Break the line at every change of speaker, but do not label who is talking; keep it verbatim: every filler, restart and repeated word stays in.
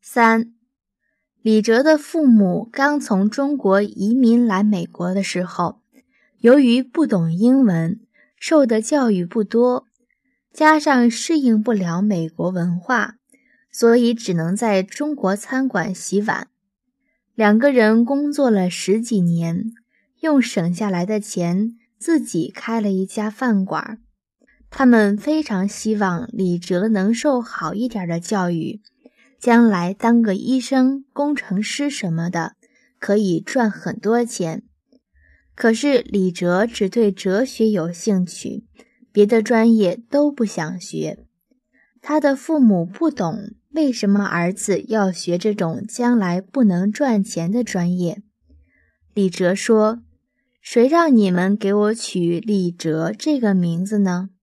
三、李哲的父母刚从中国移民来美国的时候，由于不懂英文，受的教育不多，加上适应不了美国文化，所以只能在中国餐馆洗碗。两个人工作了十几年，用省下来的钱自己开了一家饭馆。他们非常希望李哲能受好一点的教育，将来当个医生、工程师什么的，可以赚很多钱。可是李哲只对哲学有兴趣，别的专业都不想学。他的父母不懂为什么儿子要学这种将来不能赚钱的专业。李哲说：“谁让你们给我取李哲这个名字呢？”